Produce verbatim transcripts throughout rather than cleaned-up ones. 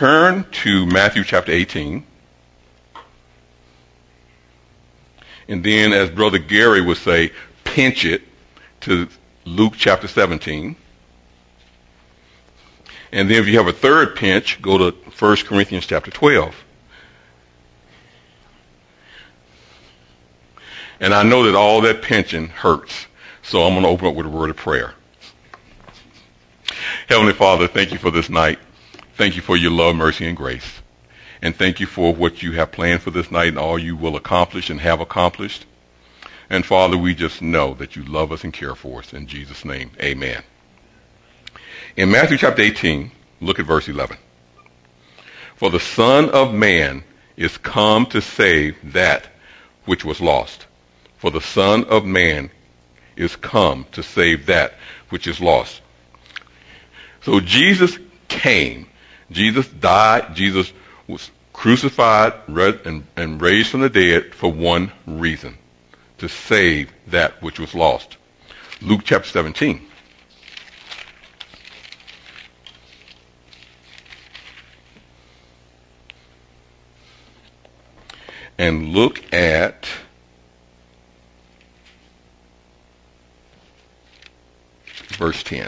turn to Matthew chapter eighteen. And then, as Brother Gary would say, pinch it to Luke chapter seventeen. And then if you have a third pinch, go to First Corinthians chapter twelve. And I know that all that pinching hurts. So I'm going to open up with a word of prayer. Heavenly Father, thank you for this night. Thank you for your love, mercy, and grace. And thank you for what you have planned for this night and all you will accomplish and have accomplished. And Father, we just know that you love us and care for us. In Jesus' name, amen. In Matthew chapter eighteen, look at verse eleven. For the Son of Man is come to save that which was lost. For the Son of Man is come to save that which is lost. So Jesus came. Jesus died. Jesus was crucified and, and raised from the dead for one reason, to save that which was lost. Luke chapter seventeen. And look at verse ten.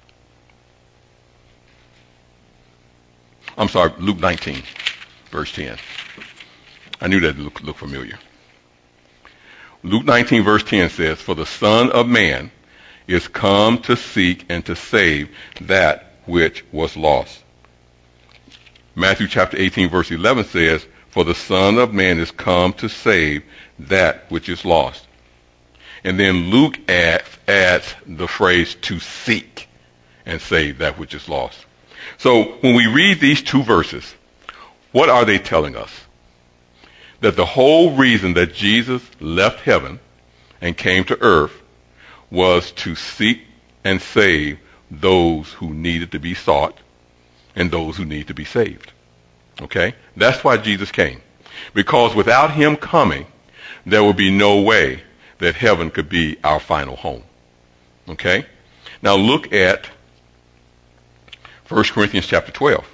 I'm sorry, Luke nineteen, verse ten. I knew that looked look familiar. Luke nineteen, verse ten says, For the Son of Man is come to seek and to save that which was lost. Matthew chapter eighteen, verse eleven says, For the Son of Man is come to save that which is lost. And then Luke adds, adds the phrase to seek and save that which is lost. So when we read these two verses, what are they telling us? That the whole reason that Jesus left heaven and came to earth was to seek and save those who needed to be sought and those who need to be saved. Okay? That's why Jesus came. Because without him coming, there would be no way that heaven could be our final home. Okay? Now look at First Corinthians chapter twelve.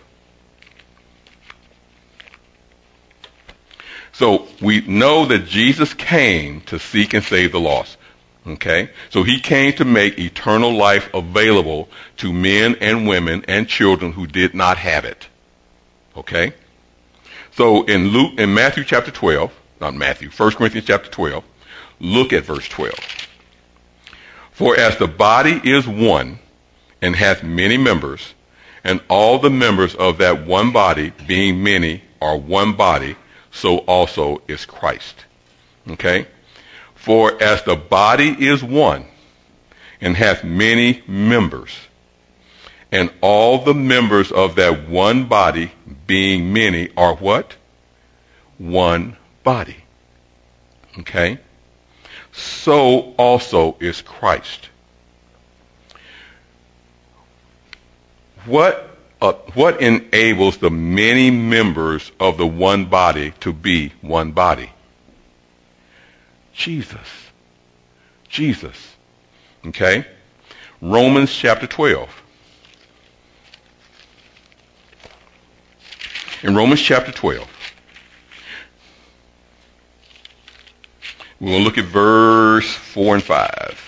So we know that Jesus came to seek and save the lost. Okay? So he came to make eternal life available to men and women and children who did not have it. Okay? So in Luke, in Matthew chapter twelve, not Matthew, First Corinthians chapter twelve, look at verse twelve. For as the body is one and hath many members, and all the members of that one body, being many, are one body, so also is Christ. Okay? For as the body is one and hath many members, and all the members of that one body, being many, are what? One body. Okay? So also is Christ. What uh, what enables the many members of the one body to be one body? Jesus. Jesus. Okay? Romans chapter twelve. In Romans chapter twelve, we're going to look at verse four and five.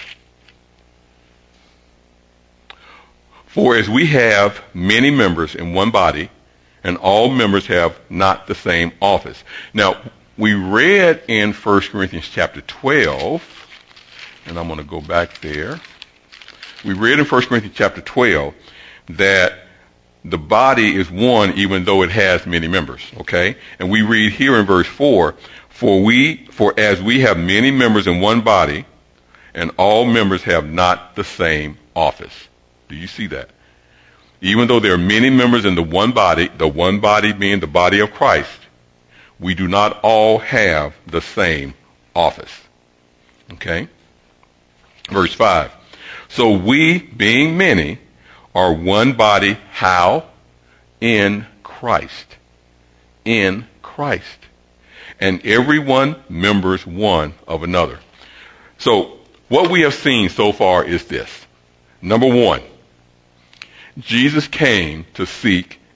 For as we have many members in one body, and all members have not the same office. Now, we read in First Corinthians chapter twelve, and I'm going to go back there. We read in First Corinthians chapter twelve that the body is one even though it has many members, okay? And we read here in verse four, For we, for as we have many members in one body, and all members have not the same office. Do you see that? Even though there are many members in the one body, the one body being the body of Christ, we do not all have the same office. Okay? Verse five. So we, being many, are one body, how? In Christ. In Christ. And everyone members one of another. So what we have seen so far is this. Number one, Jesus came to seek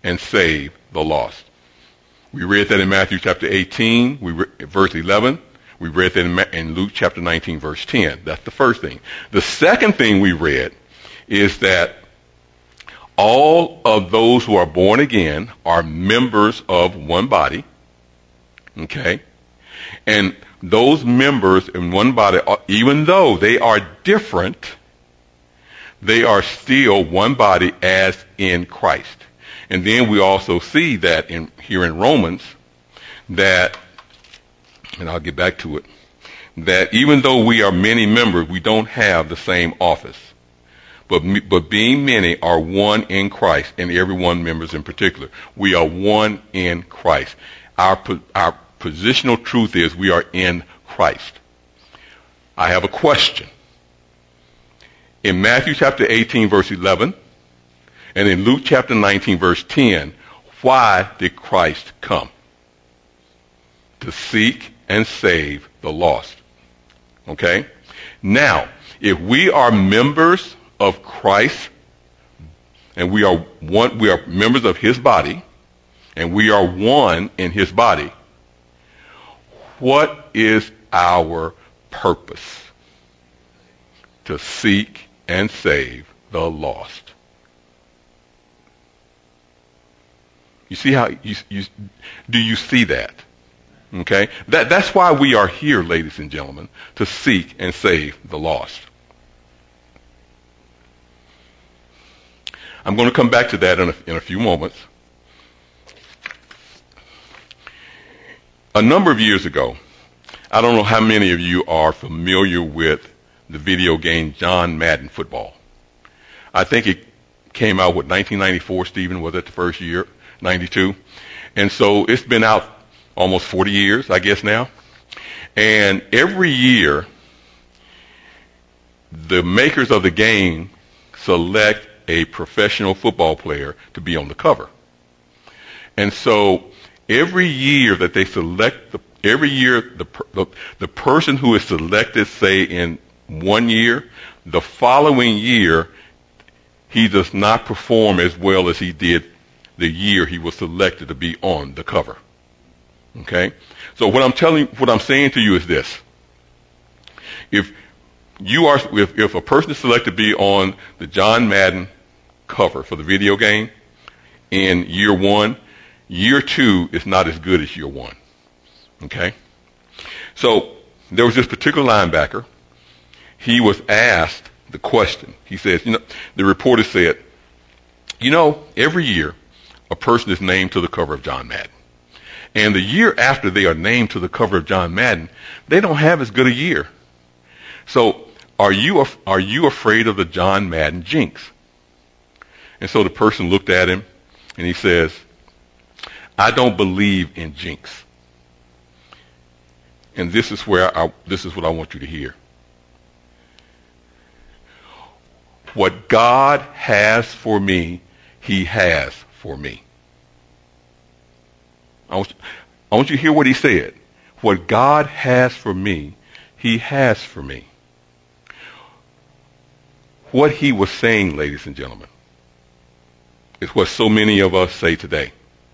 and save the lost. We read that in Matthew chapter eighteen, we re- verse eleven. We read that in, Ma- in Luke chapter nineteen, verse ten. That's the first thing. The second thing we read is that all of those who are born again are members of one body. Okay? And those members in one body, even though they are different, they are still one body as in Christ. And then we also see that in here in Romans that, and I'll get back to it, that even though we are many members, we don't have the same office. But, but being many are one in Christ, and every one members in particular. We are one in Christ. Our, our positional truth is we are in Christ. I have a question. In Matthew chapter eighteen, verse eleven, and in Luke chapter nineteen, verse ten, why did Christ come? To seek and save the lost. Okay? Now, if we are members of Christ, and we are one, we are members of his body, and we are one in his body, what is our purpose? To seek and save the lost. You see how you, you do you see that? Okay? That that's why we are here, ladies and gentlemen, to seek and save the lost. I'm going to come back to that in a, in a few moments. A number of years ago, I don't know how many of you are familiar with the video game John Madden Football. I think it came out with nineteen ninety-four, Stephen, was it the first year? ninety-two. And so it's been out almost forty years, I guess now. And every year, the makers of the game select a professional football player to be on the cover. And so every year that they select, the, every year the, the the person who is selected, say in one year, the following year he does not perform as well as he did the year he was selected to be on the cover. Okay? So what I'm telling, what I'm saying to you is this: if you are, if, if a person is selected to be on the John Madden cover for the video game in year one, year two is not as good as year one. Okay? So there was this particular linebacker. He was asked the question. He says, you know, the reporter said, you know, every year a person is named to the cover of John Madden. And the year after they are named to the cover of John Madden, they don't have as good a year. So are you af- are you afraid of the John Madden jinx? And so the person looked at him and he says, I don't believe in jinx. And this is where I, this is what I want you to hear. What God has for me, he has for me. I want, you, I want you to hear what he said. What God has for me, he has for me. What he was saying, ladies and gentlemen, is what so many of us say today.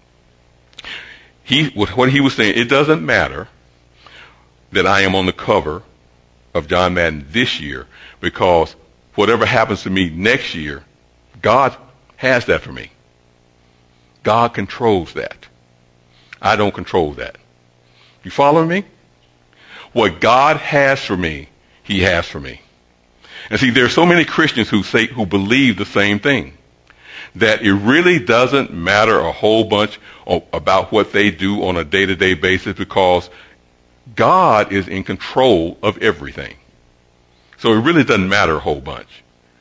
He, what he was saying, it doesn't matter that I am on the cover of John Madden this year, because whatever happens to me next year, God has that for me. God controls that. I don't control that. You following me? What God has for me, he has for me. And see, there are so many Christians who say, who believe the same thing, that it really doesn't matter a whole bunch about what they do on a day-to-day basis, because God is in control of everything. So it really doesn't matter a whole bunch.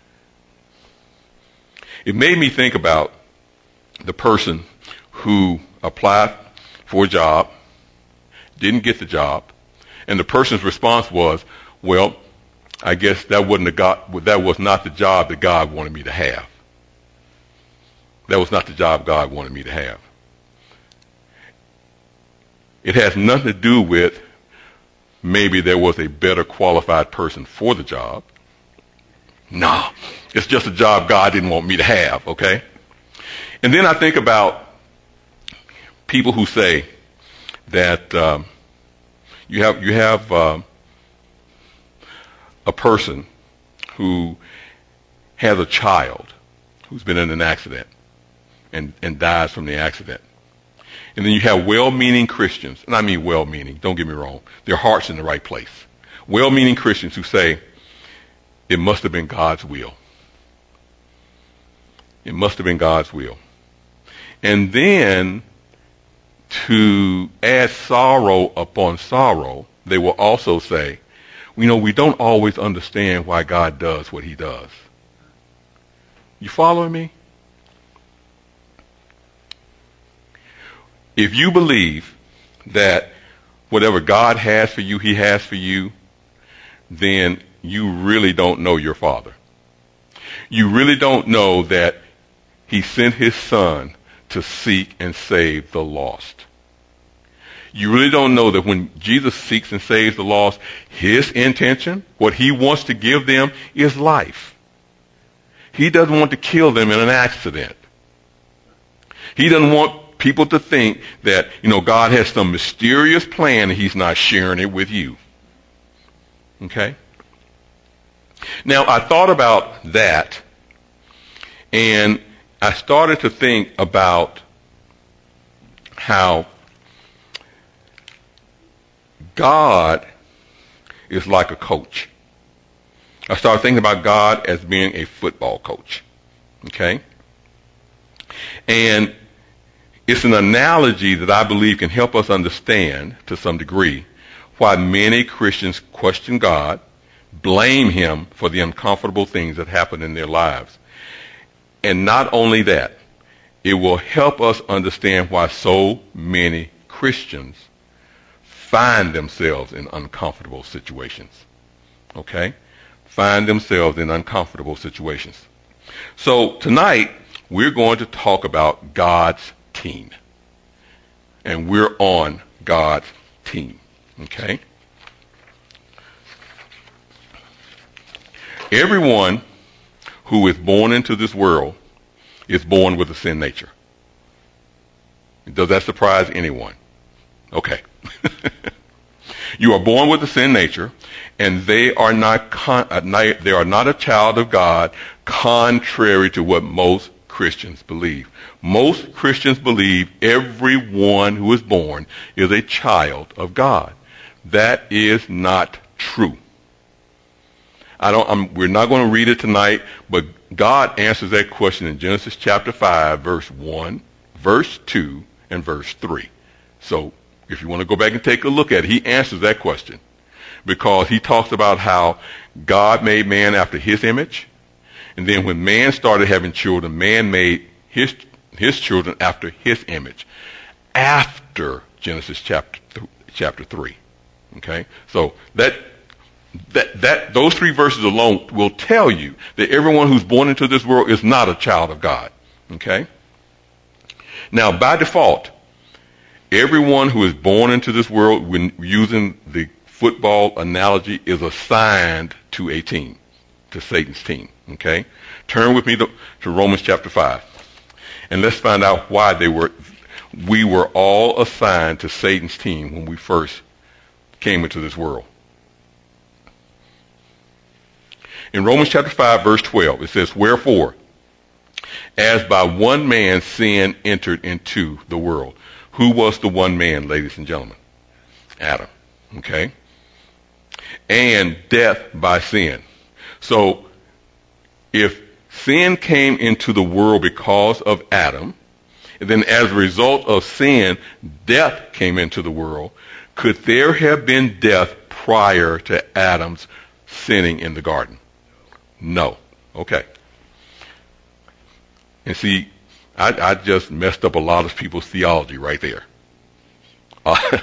It made me think about the person who applied for a job, didn't get the job, and the person's response was, well, I guess that wasn't the God, that was not the job that God wanted me to have. That was not the job God wanted me to have. It has nothing to do with maybe there was a better qualified person for the job. No, it's just a job God didn't want me to have, okay? And then I think about people who say that um, you have you have uh, a person who has a child who's been in an accident and, and dies from the accident. And then you have well-meaning Christians, and I mean well-meaning, don't get me wrong, their heart's in the right place. Well-meaning Christians who say, it must have been God's will. It must have been God's will. And then, to add sorrow upon sorrow, they will also say, you know, we don't always understand why God does what he does. You following me? If you believe that whatever God has for you, he has for you, then you really don't know your Father. You really don't know that he sent his Son to seek and save the lost. You really don't know that when Jesus seeks and saves the lost, his intention, what he wants to give them, is life. He doesn't want to kill them in an accident. He doesn't want people to think that, you know, God has some mysterious plan and he's not sharing it with you. Okay? Now, I thought about that, and I started to think about how God is like a coach. I started thinking about God as being a football coach. Okay? And it's an analogy that I believe can help us understand, to some degree, why many Christians question God, blame him for the uncomfortable things that happen in their lives. And not only that, it will help us understand why so many Christians find themselves in uncomfortable situations. Okay? Find themselves in uncomfortable situations. So tonight, we're going to talk about God's team. And we're on God's team. Okay? Everyone who is born into this world is born with a sin nature. Does that surprise anyone? Okay. You are born with a sin nature, and they are not, con- they are not a child of God, contrary to what most Christians believe. Most Christians believe everyone who is born is a child of God. That is not true. I don't, I'm, we're not going to read it tonight, but God answers that question in Genesis chapter five, verse one, verse two, and verse three. So if you want to go back and take a look at it, he answers that question, because he talks about how God made man after his image, and then when man started having children, man made his his children after his image, after Genesis chapter th- chapter three. Okay, so that. That, that, those three verses alone will tell you that everyone who's born into this world is not a child of God. Okay? Now, by default, everyone who is born into this world, when using the football analogy, is assigned to a team, to Satan's team. Okay? Turn with me to, to Romans chapter five. And let's find out why they were, we were all assigned to Satan's team when we first came into this world. In Romans chapter five, verse twelve, it says, wherefore, as by one man sin entered into the world. Who was the one man, ladies and gentlemen? Adam. Okay? And death by sin. So, if sin came into the world because of Adam, and then as a result of sin, death came into the world, could there have been death prior to Adam's sinning in the garden? No. Okay. And see, I, I just messed up a lot of people's theology right there. Uh,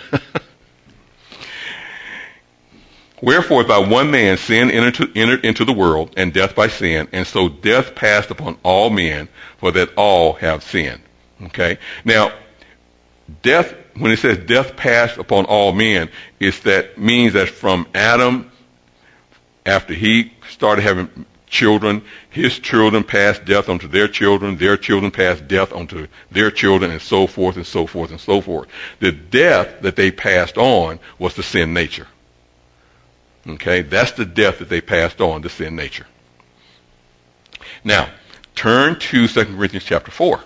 Wherefore, by one man sin entered, entered into the world, and death by sin, and so death passed upon all men, for that all have sinned. Okay? Now, death, when it says death passed upon all men, it's that means that from Adam, after he started having children, his children passed death onto their children, their children passed death onto their children, and so forth and so forth and so forth. The death that they passed on was the sin nature. Okay, that's the death that they passed on, the sin nature. Now, turn to Second Corinthians chapter four.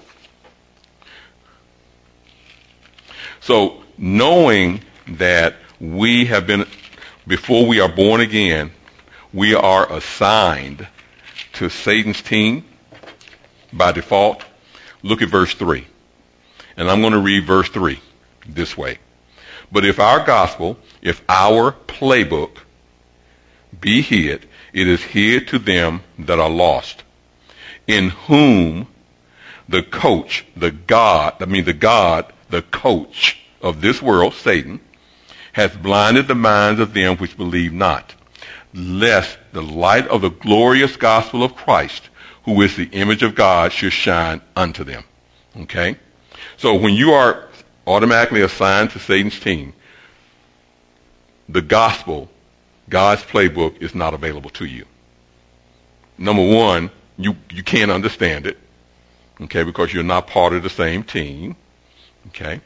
So, knowing that we have been, before we are born again, we are assigned to Satan's team by default. Look at verse three. And I'm going to read verse three this way. But if our gospel, if our playbook be hid, it is hid to them that are lost, in whom the coach, the God, I mean the God, the coach of this world, Satan, has blinded the minds of them which believe not, lest the light of the glorious gospel of Christ, who is the image of God, should shine unto them. Okay? So when you are automatically assigned to Satan's team, the gospel, God's playbook, is not available to you. Number one, you, you can't understand it, okay, because you're not part of the same team, okay?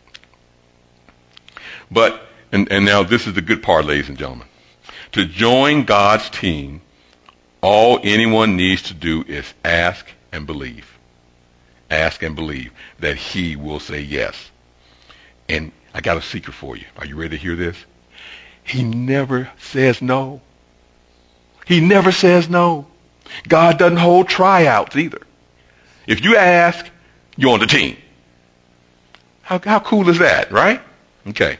But, and, and now this is the good part, ladies and gentlemen. To join God's team, all anyone needs to do is ask and believe. Ask and believe that he will say yes. And I got a secret for you. Are you ready to hear this? He never says no. He never says no. God doesn't hold tryouts either. If you ask, you're on the team. How, how cool is that, right? Okay.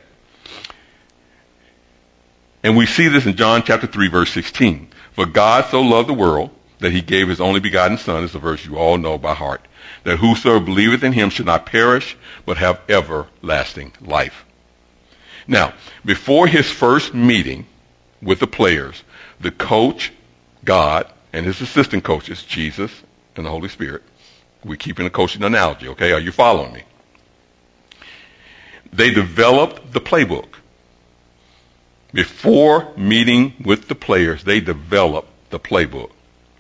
And we see this in John chapter three, verse sixteen. For God so loved the world that he gave his only begotten Son, is a verse you all know by heart, that whosoever believeth in him should not perish, but have everlasting life. Now, before his first meeting with the players, the coach, God, and his assistant coaches, Jesus and the Holy Spirit, we're keeping a coaching analogy, okay? Are you following me? They developed the playbook. Before meeting with the players, they developed the playbook.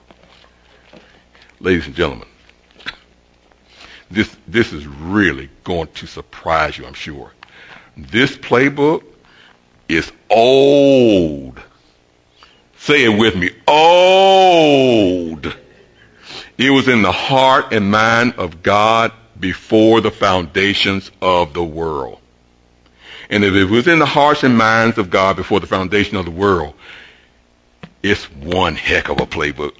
Ladies and gentlemen, this, this is really going to surprise you, I'm sure. This playbook is old. Say it with me. Old. It was in the heart and mind of God before the foundations of the world. And if it was in the hearts and minds of God before the foundation of the world, it's one heck of a playbook.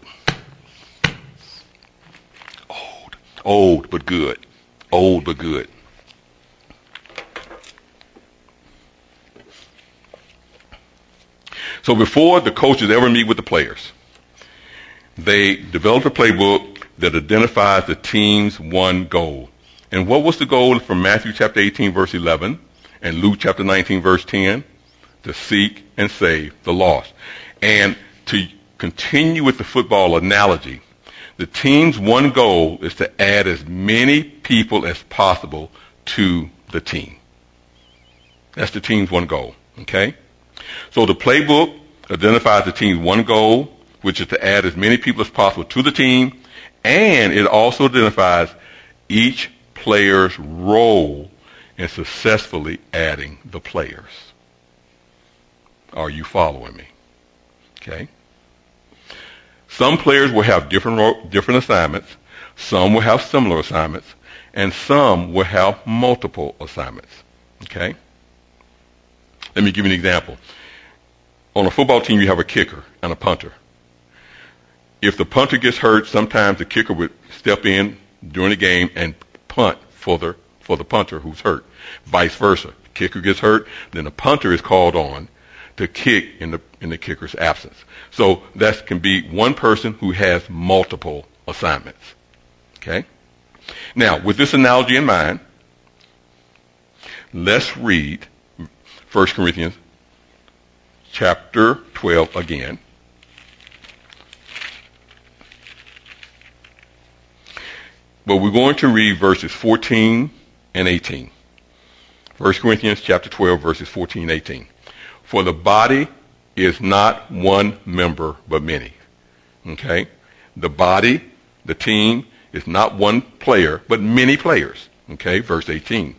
Old. Old but good. Old but good. So before the coaches ever meet with the players, they developed a playbook that identifies the team's one goal. And what was the goal from Matthew chapter eighteen, verse eleven, and Luke chapter nineteen, verse ten? To seek and save the lost. And to continue with the football analogy, the team's one goal is to add as many people as possible to the team. That's the team's one goal, okay? So the playbook identifies the team's one goal, which is to add as many people as possible to the team, and it also identifies each player's role in successfully adding the players. Are you following me? Okay. Some players will have different ro- different assignments. Some will have similar assignments, and some will have multiple assignments. Okay. Let me give you an example. On a football team, you have a kicker and a punter. If the punter gets hurt, sometimes the kicker would step in during the game and punt for the for the punter who's hurt. Vice versa. The kicker gets hurt, then the punter is called on to kick in the in the kicker's absence. So that can be one person who has multiple assignments. Okay? Now, with this analogy in mind, let's read First Corinthians chapter twelve again. But we're going to read verses fourteen and eighteen. First Corinthians chapter twelve, verses fourteen and eighteen. For the body is not one member, but many. Okay? The body, the team, is not one player, but many players. Okay? Verse eighteen.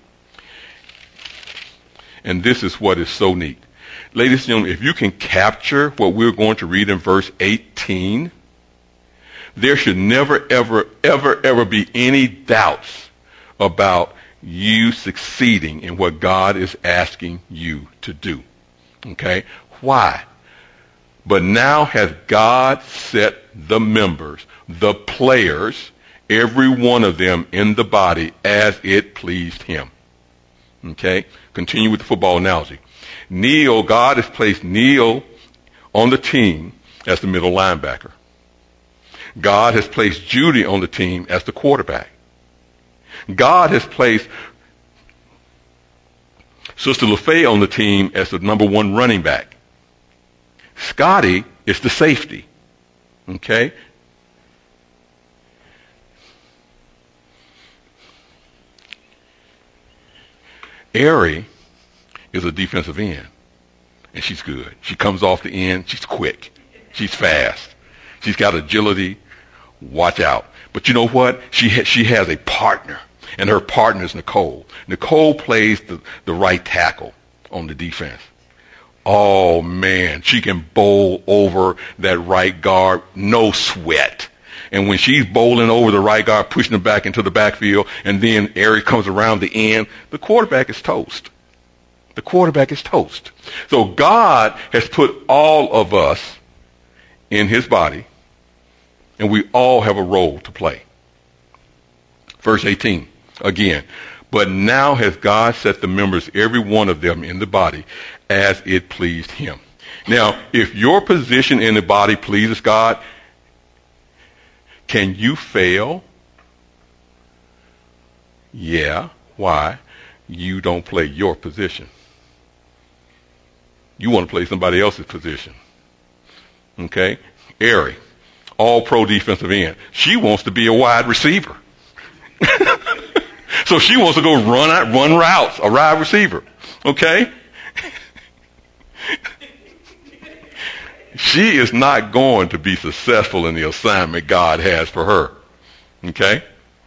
And this is what is so neat. Ladies and gentlemen, if you can capture what we're going to read in verse eighteen, there should never, ever, ever, ever be any doubts about you succeeding in what God is asking you to do. Okay? Why? But now has God set the members, the players, every one of them in the body as it pleased him. Okay? Continue with the football analogy. Neil, God has placed Neil on the team as the middle linebacker. God has placed Judy on the team as the quarterback. God has placed Sister LaFay on the team as the number one running back. Scotty is the safety. Okay? Ari is a defensive end, and she's good. She comes off the end. She's quick. She's fast. She's got agility. Watch out. But you know what? She ha- she has a partner, and her partner is Nicole. Nicole plays the, the right tackle on the defense. Oh, man. She can bowl over that right guard. No sweat. And when she's bowling over the right guard, pushing him back into the backfield, and then Ari comes around the end, the quarterback is toast. The quarterback is toast. So God has put all of us in his body, and we all have a role to play. Verse eighteen, again. But now has God set the members, every one of them in the body, as it pleased him. Now, if your position in the body pleases God, can you fail? Yeah. Why? You don't play your position. You want to play somebody else's position. Okay? Ari, all-pro defensive end. She wants to be a wide receiver. So she wants to go run out, run routes, a wide receiver. Okay? She is not going to be successful in the assignment God has for her. Okay?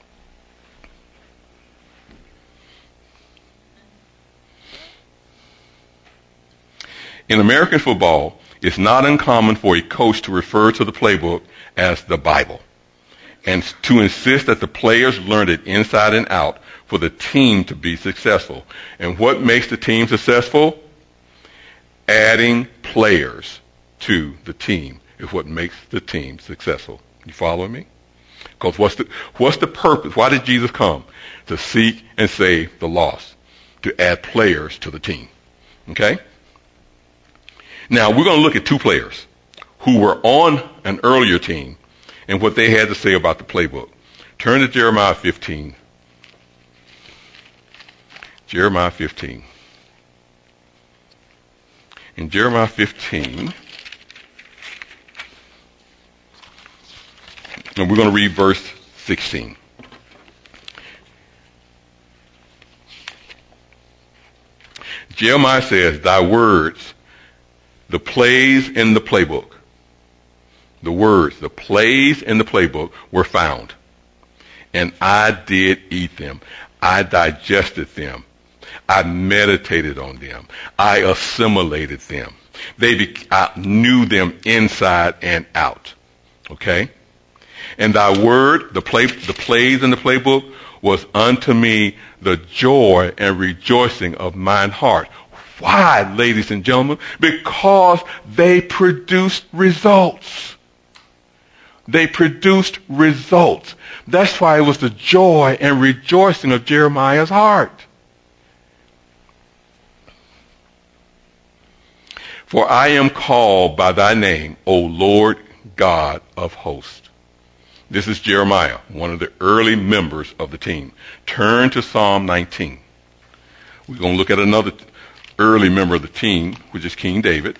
In American football, it's not uncommon for a coach to refer to the playbook as the Bible and to insist that the players learn it inside and out for the team to be successful. And what makes the team successful? Adding players to the team is what makes the team successful. You following me? Because what's the, what's the purpose? Why did Jesus come? To seek and save the lost, to add players to the team. Okay? Now, we're going to look at two players who were on an earlier team and what they had to say about the playbook. Turn to Jeremiah fifteen. Jeremiah fifteen. In Jeremiah fifteen, and we're going to read verse sixteen. Jeremiah says, thy words, the plays in the playbook, the words, the plays in the playbook were found, and I did eat them. I digested them. I meditated on them. I assimilated them. They be, I knew them inside and out. Okay? And thy word, the play, the plays in the playbook, was unto me the joy and rejoicing of mine heart. Why, ladies and gentlemen? Because they produced results. They produced results. That's why it was the joy and rejoicing of Jeremiah's heart. For I am called by thy name, O Lord God of hosts. This is Jeremiah, one of the early members of the team. Turn to Psalm nineteen. We're going to look at another early member of the team, which is King David.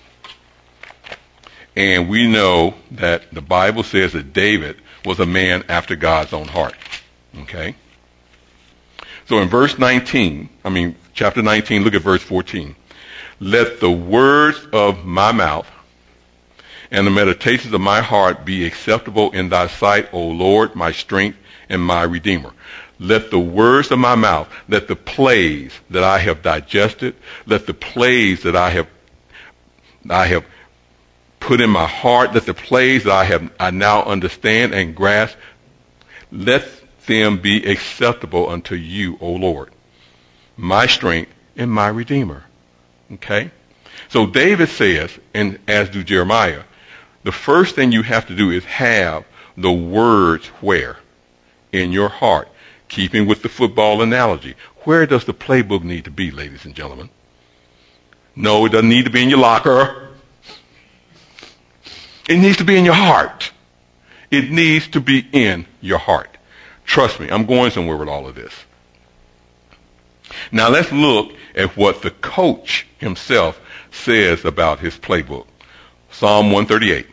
And we know that the Bible says that David was a man after God's own heart. Okay? So in verse nineteen, I mean, chapter nineteen, look at verse fourteen. Let the words of my mouth and the meditations of my heart be acceptable in thy sight, O Lord, my strength and my redeemer. Let the words of my mouth, let the plays that I have digested, let the plays that I have I have put in my heart, let the plays that I have I now understand and grasp, let them be acceptable unto you, O Lord, my strength and my redeemer. Okay? So David says, and as do Jeremiah, the first thing you have to do is have the words where? In your heart. Keeping with the football analogy. Where does the playbook need to be, ladies and gentlemen? No, it doesn't need to be in your locker. It needs to be in your heart. It needs to be in your heart. Trust me, I'm going somewhere with all of this. Now let's look at what the coach himself says about his playbook. Psalm one thirty-eight.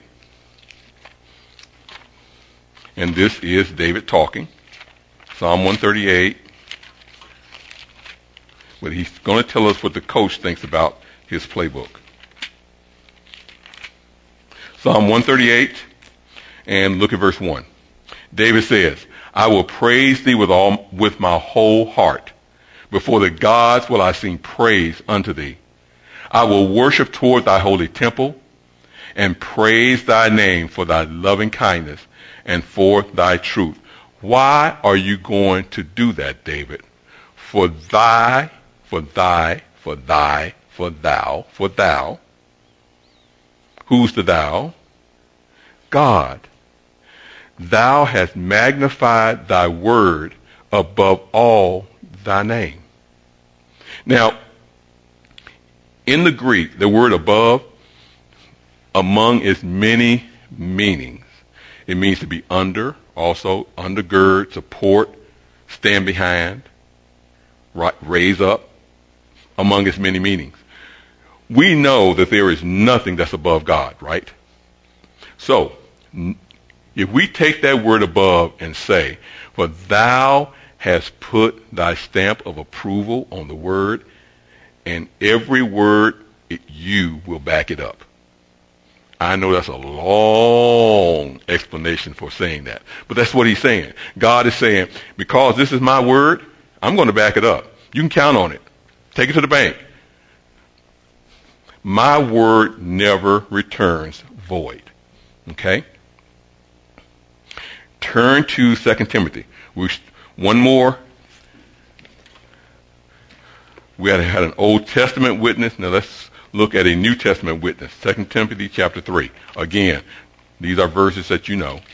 And this is David talking. Psalm one thirty-eight. But he's going to tell us what the coach thinks about his playbook. Psalm one thirty-eight, and look at verse one. David says, I will praise thee with all with my whole heart. Before the gods will I sing praise unto thee. I will worship toward thy holy temple and praise thy name for thy loving kindness and for thy truth. Why are you going to do that, David? For thy, for thy, for thy, for thou, for thou. Who's the thou? God. Thou hast magnified thy word above all thy name. Now, in the Greek, the word above, among its many meanings. It means to be under, also undergird, support, stand behind, right, raise up, among its many meanings. We know that there is nothing that's above God, right? So, if we take that word above and say, for thou hast put thy stamp of approval on the word, and every word, it, you will back it up. I know that's a long explanation for saying that, but that's what he's saying. God is saying, because this is my word, I'm going to back it up. You can count on it. Take it to the bank. My word never returns void. Okay? Turn to Second Timothy. We, one more. We had, had an Old Testament witness. Now let's look at a New Testament witness. Second Timothy chapter three. Again, these are verses that you know.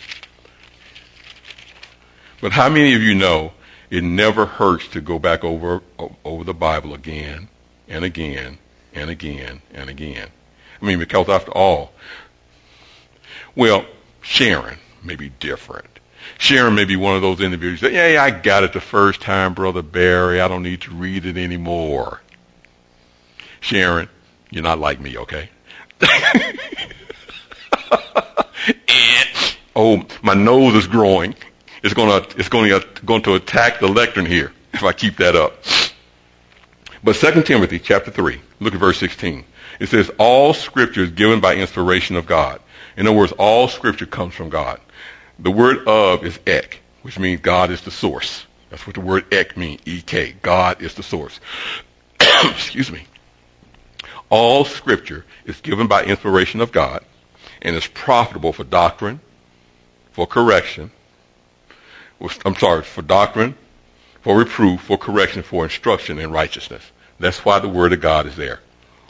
But how many of you know it never hurts to go back over over the Bible again and again and again and again? I mean, because after all, well, Sharon may be different. Sharon may be one of those individuals that, yeah, yeah, I got it the first time, Brother Barry. I don't need to read it anymore. Sharon, you're not like me, okay? Oh, my nose is growing. It's gonna, it's going to, going to attack the lectern here if I keep that up. But Second Timothy chapter three, look at verse sixteen. It says, all scripture is given by inspiration of God. In other words, all scripture comes from God. The word of is ek, which means God is the source. That's what the word ek means, E K. God is the source. Excuse me. All scripture is given by inspiration of God and is profitable for doctrine, for correction, I'm sorry, for doctrine, for reproof, for correction, for instruction in righteousness. That's why the word of God is there.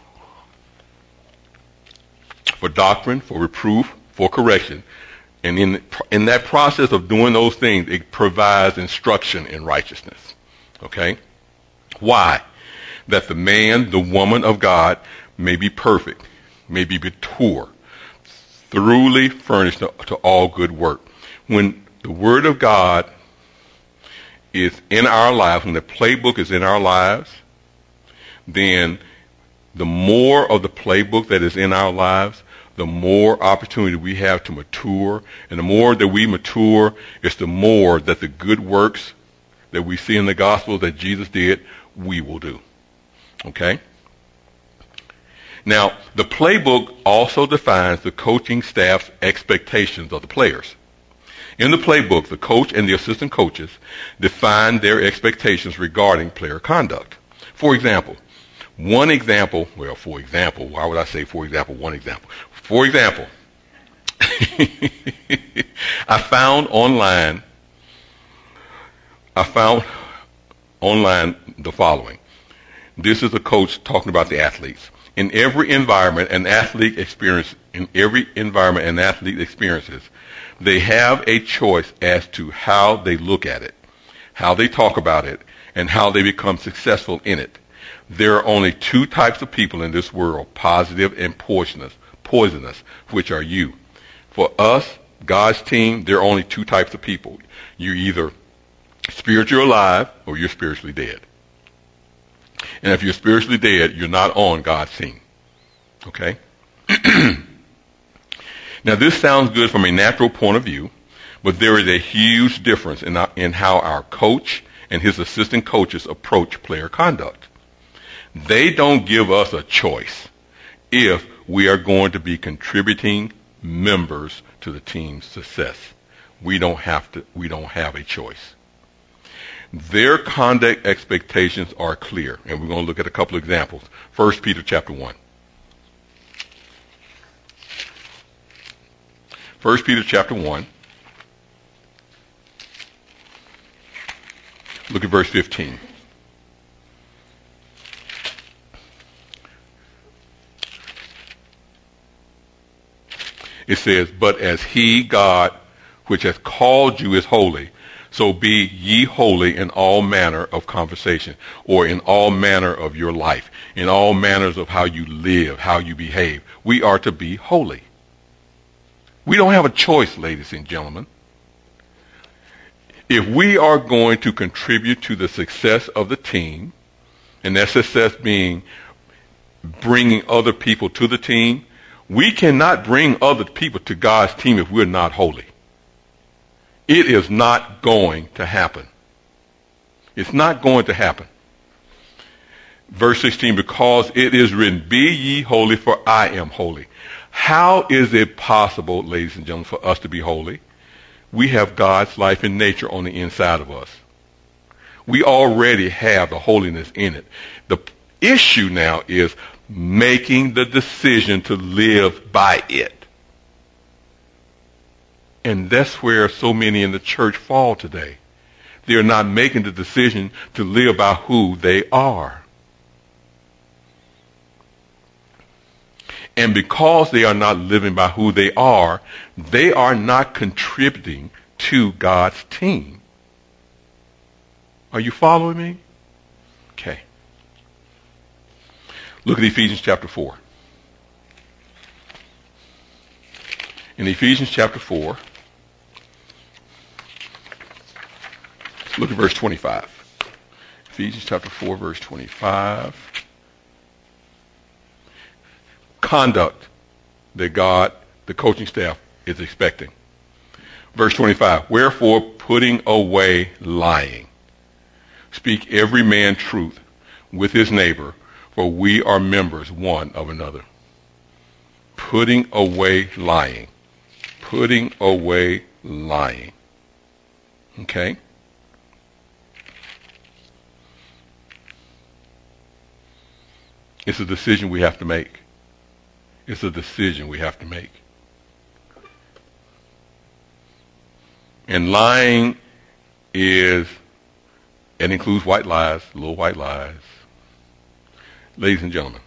For doctrine, for reproof, for correction. And in, in that process of doing those things, it provides instruction in righteousness. Okay? Why? That the man, the woman of God may be perfect, may be mature, thoroughly furnished to, to all good work. When the Word of God is in our lives, when the playbook is in our lives, then the more of the playbook that is in our lives, the more opportunity we have to mature. And the more that we mature, it's the more that the good works that we see in the gospel that Jesus did, we will do. Okay? Now, the playbook also defines the coaching staff's expectations of the players. In the playbook, the coach and the assistant coaches define their expectations regarding player conduct. For example, one example, well, for example, why would I say for example, one example? For example, I found online, I found online the following. This is a coach talking about the athletes. In every environment an athlete experience, in every environment an athlete experiences, they have a choice as to how they look at it, how they talk about it, and how they become successful in it. There are only two types of people in this world, positive and poisonous, poisonous, which are you. For us, God's team, there are only two types of people. You're either spiritually alive or you're spiritually dead. And if you're spiritually dead, you're not on God's team. Okay? Now, this sounds good from a natural point of view, but there is a huge difference in, our, in how our coach and his assistant coaches approach player conduct. They don't give us a choice if we are going to be contributing members to the team's success. We don't have to, we don't have a choice. Their conduct expectations are clear, and we're going to look at a couple of examples. First Peter chapter one. First Peter chapter one. Look at verse fifteen. It says, "But as he, God, which has called you is holy, so be ye holy in all manner of conversation," or in all manner of your life, in all manners of how you live, how you behave. We are to be holy. We don't have a choice, ladies and gentlemen. If we are going to contribute to the success of the team, and that success being bringing other people to the team, we cannot bring other people to God's team if we're not holy. It is not going to happen. It's not going to happen. Verse sixteen, because it is written, "Be ye holy, for I am holy." How is it possible, ladies and gentlemen, for us to be holy? We have God's life and nature on the inside of us. We already have the holiness in it. The issue now is making the decision to live by it. And that's where so many in the church fall today. They're not making the decision to live by who they are. And because they are not living by who they are, they are not contributing to God's team. Are you following me? Okay. Look at Ephesians chapter four. In Ephesians chapter four, look at verse twenty-five. Ephesians chapter four, verse twenty-five. Conduct that God, the coaching staff, is expecting. Verse twenty-five, "Wherefore, putting away lying, speak every man truth with his neighbor, for we are members one of another." Putting away lying. Putting away lying. Okay? It's a decision we have to make. It's a decision we have to make. And lying is, it includes white lies, little white lies. Ladies and gentlemen,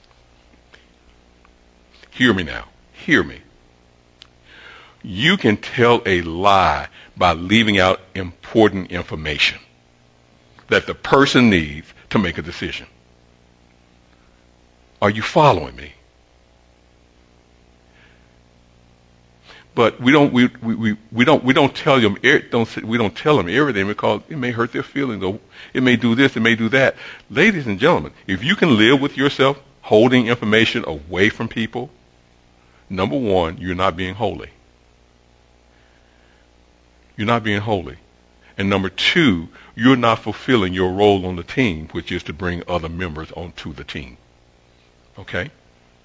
hear me now. Hear me. You can tell a lie by leaving out important information that the person needs to make a decision. Are you following me? But we don't we, we, we, we don't we don't tell them don't we don't tell them everything because it may hurt their feelings or it may do this, it may do that. Ladies and gentlemen, if you can live with yourself holding information away from people, number one, you're not being holy. You're not being holy. And number two, you're not fulfilling your role on the team, which is to bring other members onto the team. Okay?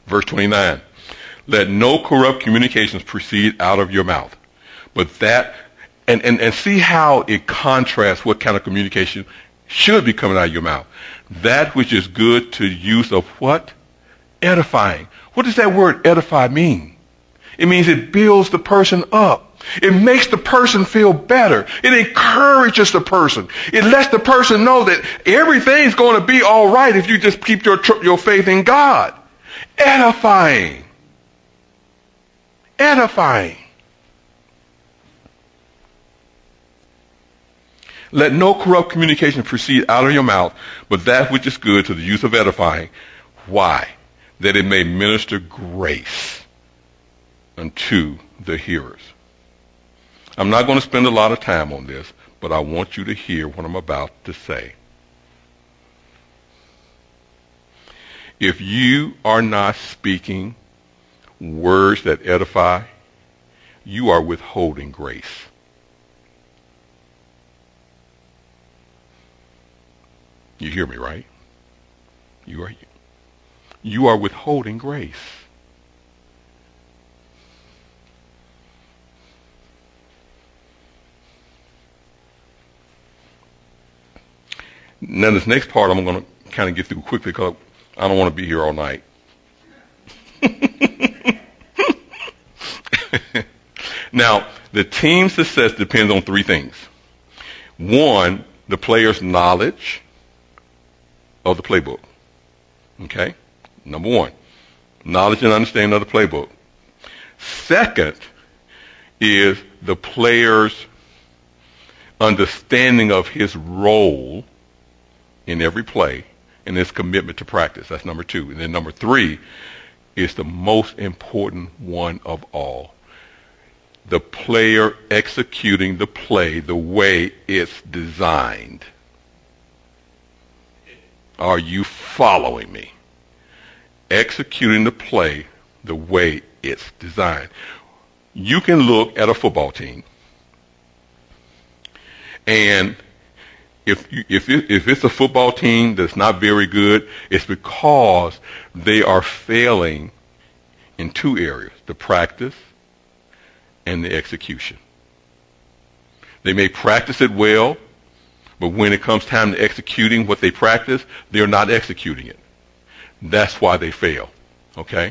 Verse twenty-nine. Let no corrupt communications proceed out of your mouth, but that, and, and, and see how it contrasts what kind of communication should be coming out of your mouth. That which is good to use of what? Edifying. What does that word edify mean? It means it builds the person up. It makes the person feel better. It encourages the person. It lets the person know that everything's going to be all right if you just keep your, your faith in God. Edifying. Edifying. Let no corrupt communication proceed out of your mouth, but that which is good to the use of edifying. Why? That it may minister grace unto the hearers. I'm not going to spend a lot of time on this, but I want you to hear what I'm about to say. If you are not speaking words that edify, you are withholding grace. You hear me, right? You are, you are withholding grace. Now, this next part I'm going to kind of get through quickly because I don't want to be here all night. Now, the team's success depends on three things. One, the player's knowledge of the playbook. Okay? Number one, knowledge and understanding of the playbook. Second is the player's understanding of his role in every play and his commitment to practice. That's number two. And then number three is the most important one of all. The player executing the play the way it's designed. Are you following me? Executing the play the way it's designed. You can look at a football team, and if you, if it, if it's a football team that's not very good, it's because they are failing in two areas: the practice and the execution. They may practice it well, but when it comes time to executing what they practice, they're not executing it. That's why they fail. Okay?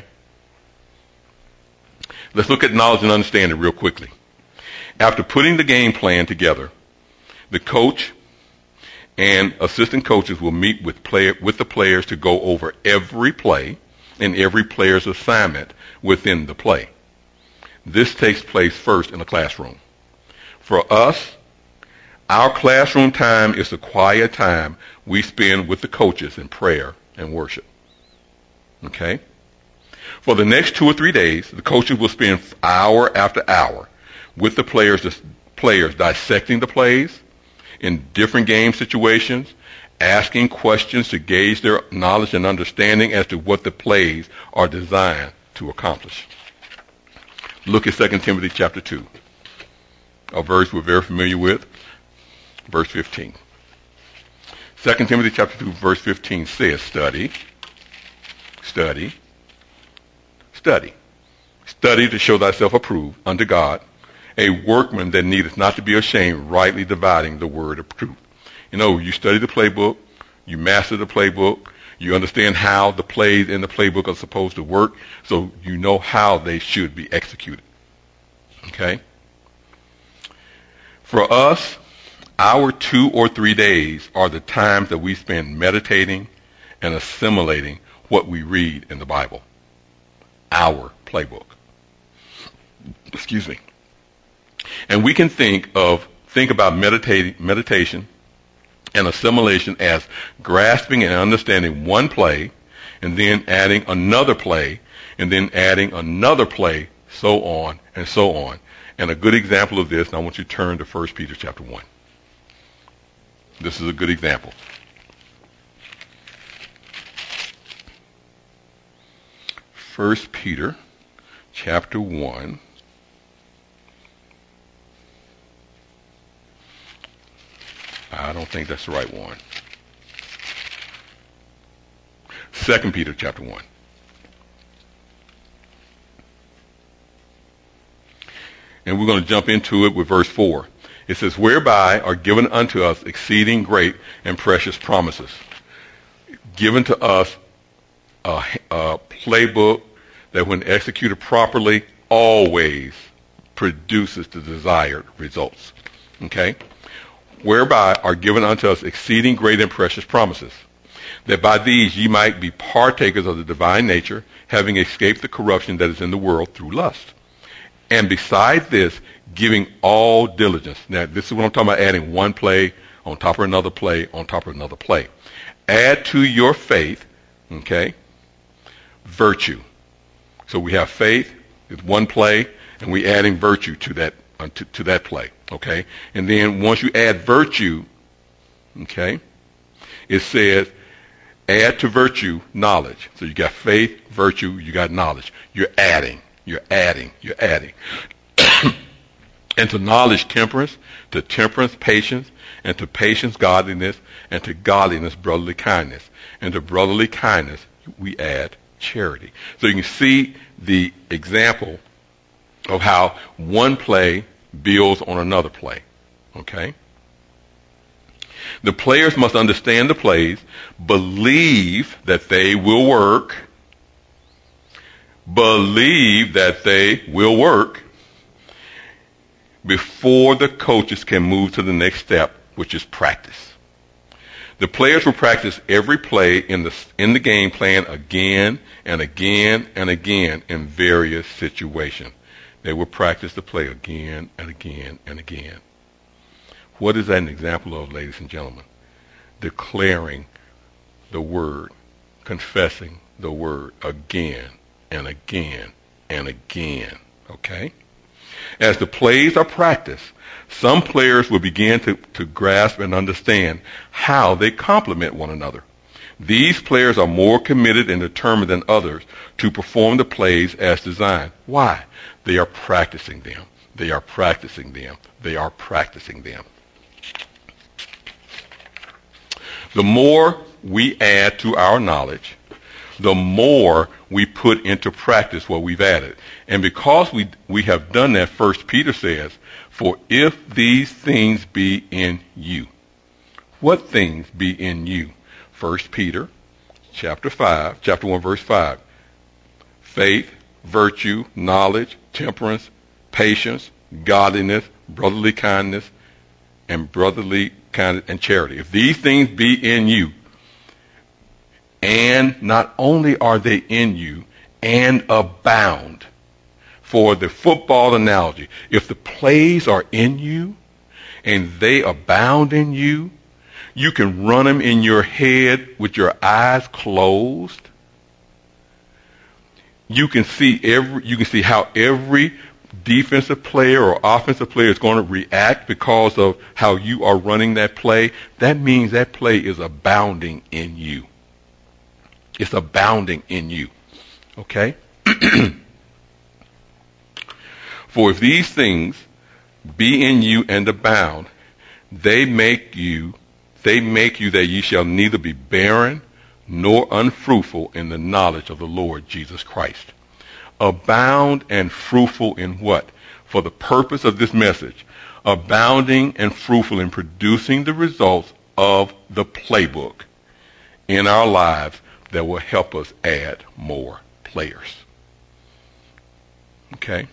Let's look at knowledge and understanding real quickly. After putting the game plan together, the coach and assistant coaches will meet with player, with the players to go over every play and every player's assignment within the play. This takes place first in the classroom. For us, our classroom time is the quiet time we spend with the coaches in prayer and worship. Okay? For the next two or three days, the coaches will spend hour after hour with the players, players dissecting the plays in different game situations, asking questions to gauge their knowledge and understanding as to what the plays are designed to accomplish. Look at Second Timothy chapter two, a verse we're very familiar with, verse fifteen. Second Timothy chapter two, verse fifteen says, study, study, study. Study to show thyself approved unto God, a workman that needeth not to be ashamed, rightly dividing the word of truth. You know, you study the playbook, you master the playbook, you understand how the plays in the playbook are supposed to work, so you know how they should be executed. Okay? For us, our two or three days are the times that we spend meditating and assimilating what we read in the Bible. Our playbook. Excuse me. And we can think of think about meditating meditation and assimilation as grasping and understanding one play and then adding another play and then adding another play, so on and so on. And a good example of this, and I want you to turn to First Peter chapter one. This is a good example. First Peter chapter one. I don't think that's the right one. Second Peter chapter one. And we're going to jump into it with verse four. It says, whereby are given unto us exceeding great and precious promises. Given to us a, a playbook that when executed properly, always produces the desired results. Okay? Whereby are given unto us exceeding great and precious promises, that by these ye might be partakers of the divine nature, having escaped the corruption that is in the world through lust. And besides this, giving all diligence. Now, this is what I'm talking about, adding one play on top of another play on top of another play. Add to your faith, okay, virtue. So we have faith, it's one play, and we adding virtue to that uh, to, to that play, okay? And then once you add virtue, okay, it says add to virtue knowledge. So you got faith, virtue, you got knowledge. You're adding, you're adding, you're adding. And to knowledge temperance, to temperance patience, and to patience godliness, and to godliness brotherly kindness. And to brotherly kindness we add charity. So you can see the example of how one play builds on another play. Okay? The players must understand the plays, believe that they will work, believe that they will work before the coaches can move to the next step, which is practice. The players will practice every play in the in the game plan again and again and again in various situations. They will practice the play again and again and again. What is that an example of, ladies and gentlemen? Declaring the word, confessing the word again and again and again. Okay? As the plays are practiced, some players will begin to, to grasp and understand how they complement one another. These players are more committed and determined than others to perform the plays as designed. Why? They are practicing them. They are practicing them. They are practicing them. The more we add to our knowledge, the more we put into practice what we've added. And because we we have done that, First Peter says, for if these things be in you. What things be in you? First Peter chapter five, chapter one, verse five. Faith, virtue, knowledge, temperance, patience, godliness, brotherly kindness, and brotherly kindness and charity. If these things be in you, and not only are they in you, and abound. For the football analogy, if the plays are in you, and they abound in you, you can run them in your head with your eyes closed. You can see every, you can see how every defensive player or offensive player is going to react because of how you are running that play. That means that play is abounding in you. It's abounding in you. Okay? For if these things be in you and abound, they make you, they make you that ye shall neither be barren nor unfruitful in the knowledge of the Lord Jesus Christ. Abound and fruitful in what? For the purpose of this message, abounding and fruitful in producing the results of the playbook in our lives that will help us add more players. Okay?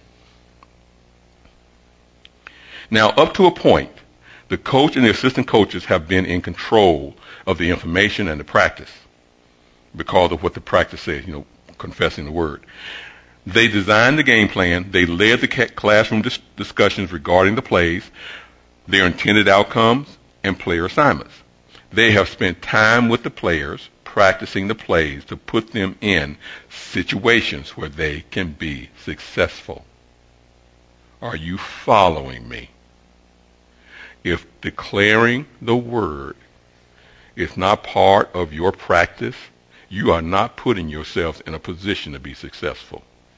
Now, up to a point, the coach and the assistant coaches have been in control of the information and the practice because of what the practice says, you know, confessing the word. They designed the game plan. They led the classroom dis- discussions regarding the plays, their intended outcomes, and player assignments. They have spent time with the players practicing the plays to put them in situations where they can be successful. Are you following me? If declaring the word is not part of your practice, you are not putting yourself in a position to be successful.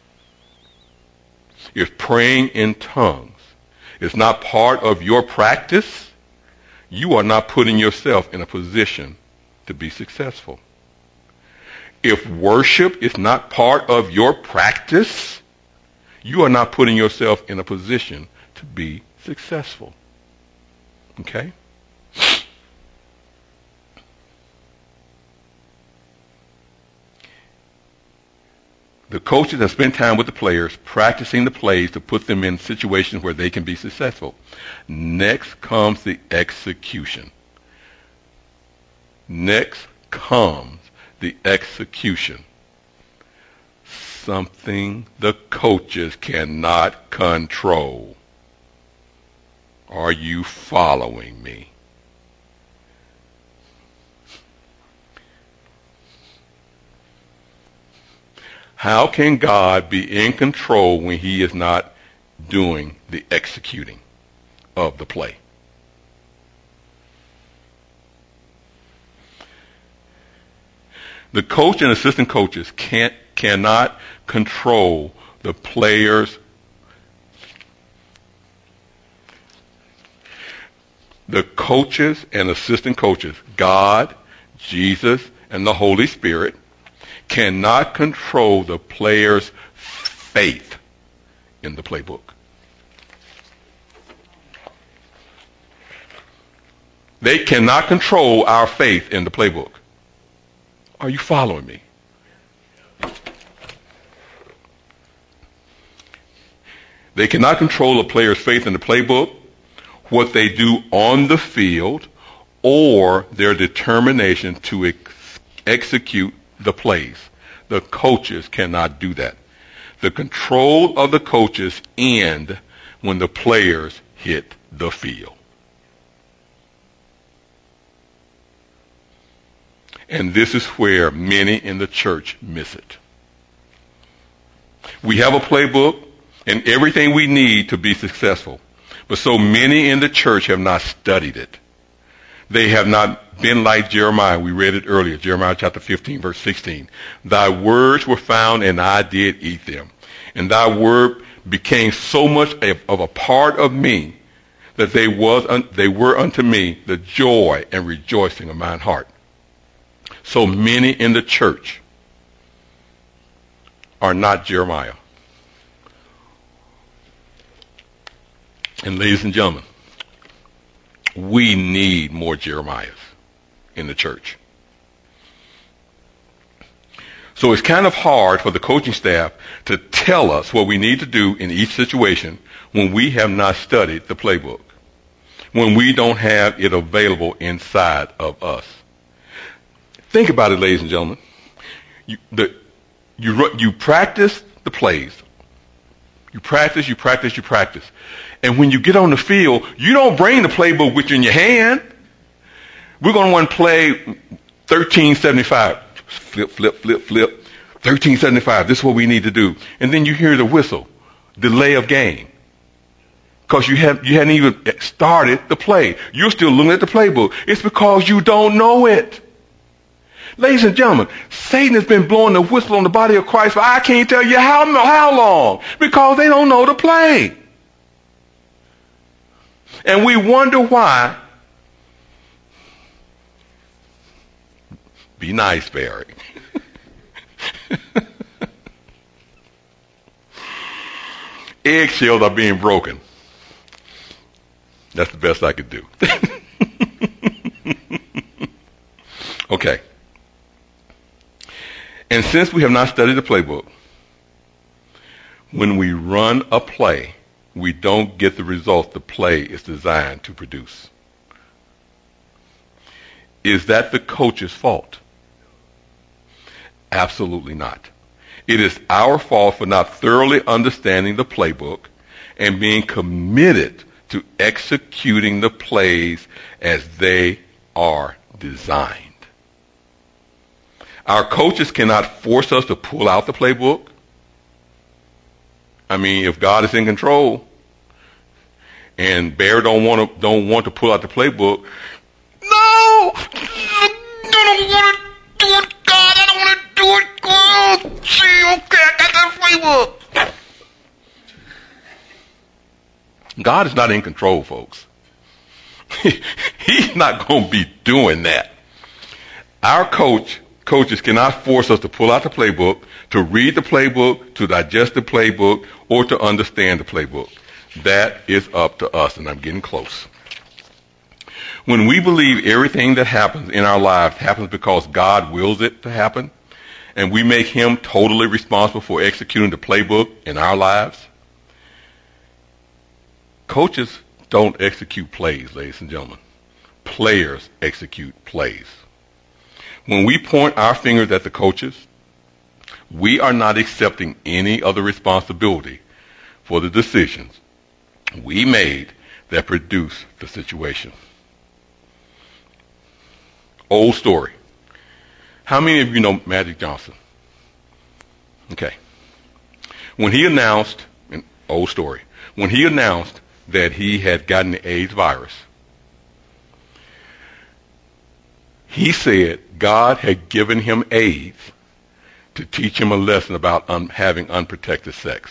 If praying in tongues is not part of your practice, you are not putting yourself in a position to be successful. If worship is not part of your practice, you are not putting yourself in a position to be successful. Okay? The coaches have spent time with the players practicing the plays to put them in situations where they can be successful. Next comes the execution. Next comes the execution. Something the coaches cannot control. Are you following me? How can God be in control when he is not doing the executing of the play? The coach and assistant coaches can't, cannot control the players. The coaches and assistant coaches, God, Jesus, and the Holy Spirit, cannot control the player's faith in the playbook. They cannot control our faith in the playbook. Are you following me? They cannot control a player's faith in the playbook, what they do on the field, or their determination to ex- execute the plays. The coaches cannot do that. The control of the coaches end when the players hit the field. And this is where many in the church miss it. We have a playbook and everything we need to be successful, but so many in the church have not studied it. They have not been like Jeremiah. We read it earlier, Jeremiah chapter fifteen, verse sixteen. Thy words were found, and I did eat them. And thy word became so much of a part of me that they was un- they were unto me the joy and rejoicing of mine heart. So many in the church are not Jeremiah. And ladies and gentlemen, we need more Jeremiahs in the church. So it's kind of hard for the coaching staff to tell us what we need to do in each situation when we have not studied the playbook, when we don't have it available inside of us. Think about it, ladies and gentlemen. You, the, you, you practice the plays. You practice, you practice, you practice. And when you get on the field, you don't bring the playbook with you in your hand. We're going to want to play thirteen seventy-five. Flip, flip, flip, flip. thirteen seventy-five. This is what we need to do. And then you hear the whistle. Delay of game. Because you, have, you hadn't even started the play. You're still looking at the playbook. It's because you don't know it. Ladies and gentlemen, Satan has been blowing the whistle on the body of Christ for I can't tell you how, how long. Because they don't know the play. And we wonder why. Be nice, Barry. Eggshells are being broken. That's the best I could do. Okay. And since we have not studied the playbook, when we run a play, we don't get the results the play is designed to produce. Is that the coach's fault? Absolutely not. It is our fault for not thoroughly understanding the playbook and being committed to executing the plays as they are designed. Our coaches cannot force us to pull out the playbook. I mean, if God is in control and Bear don't want to don't want to pull out the playbook, no, I don't want to do it, God. I don't want to do it, God. See, okay, I got that playbook. God is not in control, folks. He's not going to be doing that. Our coach Coaches cannot force us to pull out the playbook, to read the playbook, to digest the playbook, or to understand the playbook. That is up to us, and I'm getting close. When we believe everything that happens in our lives happens because God wills it to happen, and we make him totally responsible for executing the playbook in our lives, coaches don't execute plays, ladies and gentlemen. Players execute plays. When we point our fingers at the coaches, we are not accepting any of the responsibility for the decisions we made that produced the situation. Old story. How many of you know Magic Johnson? Okay. When he announced, an old story, when he announced that he had gotten the AIDS virus, he said God had given him AIDS to teach him a lesson about un- having unprotected sex.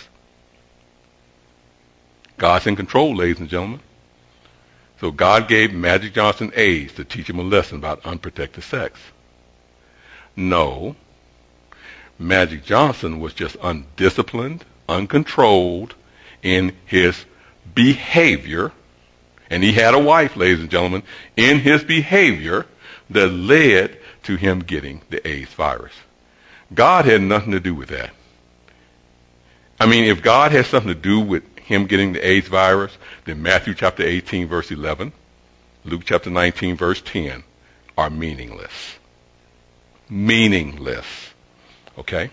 God's in control, ladies and gentlemen. So God gave Magic Johnson AIDS to teach him a lesson about unprotected sex. No, Magic Johnson was just undisciplined, uncontrolled in his behavior, and he had a wife, ladies and gentlemen, in his behavior that led to him getting the AIDS virus. God had nothing to do with that. I mean, if God had something to do with him getting the AIDS virus, then Matthew chapter eighteen, verse eleven, Luke chapter nineteen, verse ten are meaningless. Meaningless. Okay?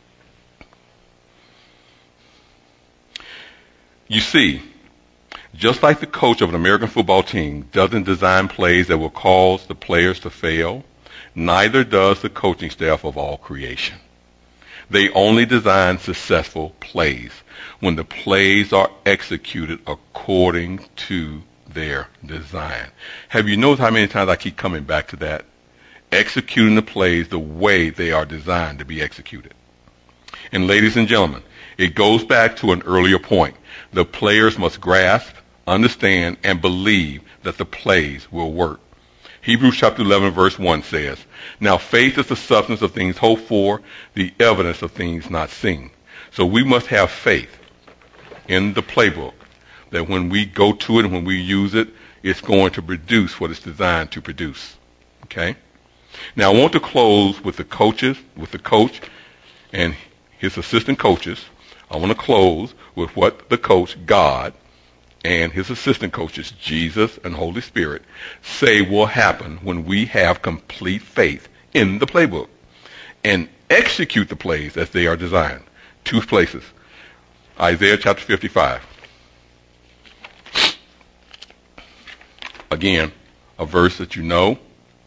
You see, just like the coach of an American football team doesn't design plays that will cause the players to fail, neither does the coaching staff of all creation. They only design successful plays when the plays are executed according to their design. Have you noticed how many times I keep coming back to that? Executing the plays the way they are designed to be executed. And ladies and gentlemen, it goes back to an earlier point. The players must grasp, understand, and believe that the plays will work. Hebrews chapter eleven verse one says, "Now faith is the substance of things hoped for, the evidence of things not seen." So we must have faith in the playbook that when we go to it and when we use it, it's going to produce what it's designed to produce. Okay? Now I want to close with the coaches, with the coach and his assistant coaches. I want to close with what the coach, God, and his assistant coaches, Jesus and Holy Spirit, say will happen when we have complete faith in the playbook and execute the plays as they are designed. Two places. Isaiah chapter fifty-five. Again, a verse that you know.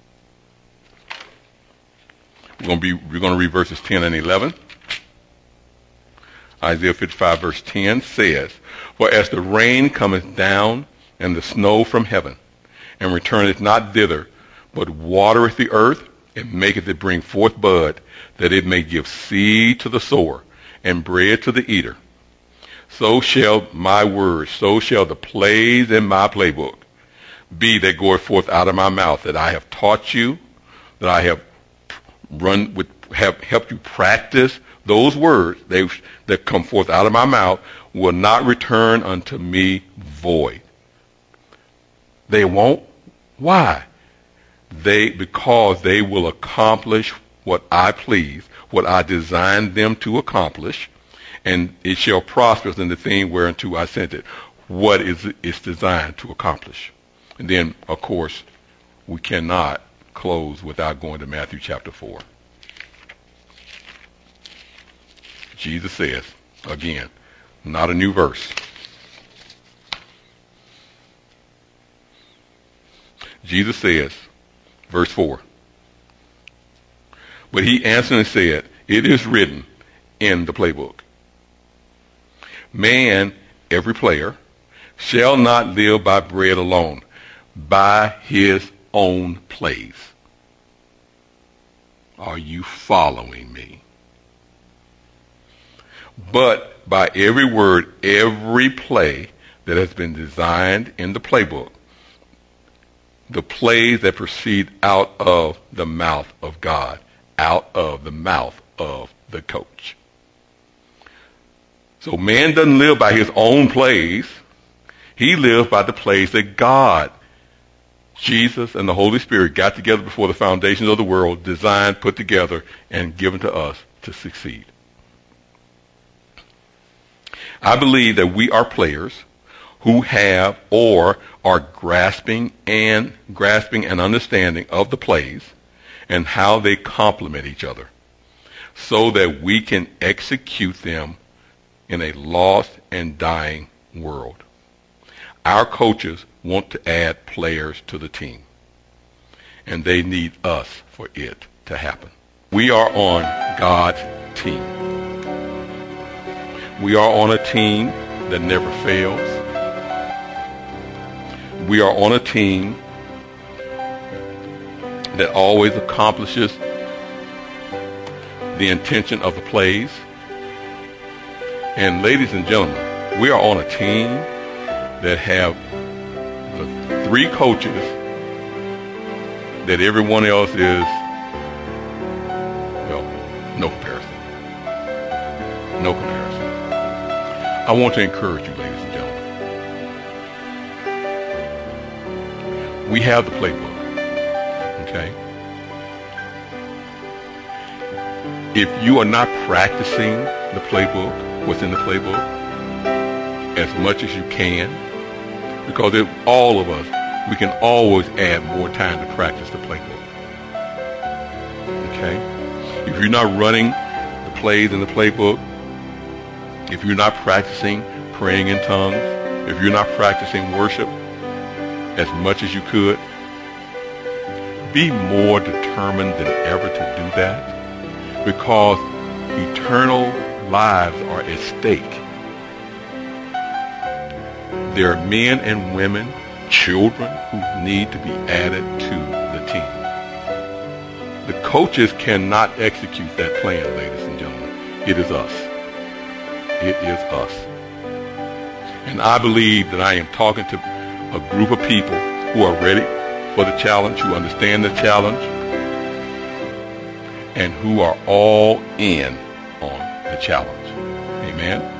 We're going to be we're going to read verses ten and eleven. Isaiah fifty-five verse ten says, "For as the rain cometh down and the snow from heaven, and returneth not thither, but watereth the earth, and maketh it bring forth bud, that it may give seed to the sower, and bread to the eater, so shall my words, so shall the plays in my playbook be that goeth forth out of my mouth, that I have taught you, that I have run with, have helped you practice those words they, that come forth out of my mouth will not return unto me void." They won't. Why? They, because they will accomplish what I please, what I designed them to accomplish, and it shall prosper in the thing whereunto I sent it. What is it's designed to accomplish? And then, of course, we cannot close without going to Matthew chapter four. Jesus says, again, not a new verse. Jesus says, verse four, "But he answered and said, It is written in the playbook, man," every player, "shall not live by bread alone, by his own plays." Are you following me? "But by every word, every play that has been designed in the playbook, the plays that proceed out of the mouth of God." out of the mouth of the coach. So man doesn't live by his own plays. He lives by the plays that God, Jesus, and the Holy Spirit got together before the foundations of the world, designed, put together, and given to us to succeed. I believe that we are players who have or are grasping and grasping an understanding of the plays and how they complement each other so that we can execute them in a lost and dying world. Our coaches want to add players to the team, and they need us for it to happen. We are on God's team. We are on a team that never fails. We are on a team that always accomplishes the intention of the plays. And ladies and gentlemen, we are on a team that have the three coaches that everyone else is, well, no comparison. No comparison. I want to encourage you, ladies and gentlemen. We have the playbook, okay? If you are not practicing the playbook, what's in the playbook, as much as you can, because if all of us, we can always add more time to practice the playbook. Okay? If you're not running the plays in the playbook, if you're not practicing praying in tongues, if you're not practicing worship as much as you could, be more determined than ever to do that, because eternal lives are at stake. There are men and women, children who need to be added to the team. The coaches cannot execute that plan, ladies and gentlemen. It is us. It is us. And I believe that I am talking to a group of people who are ready for the challenge, who understand the challenge, and who are all in on the challenge. Amen.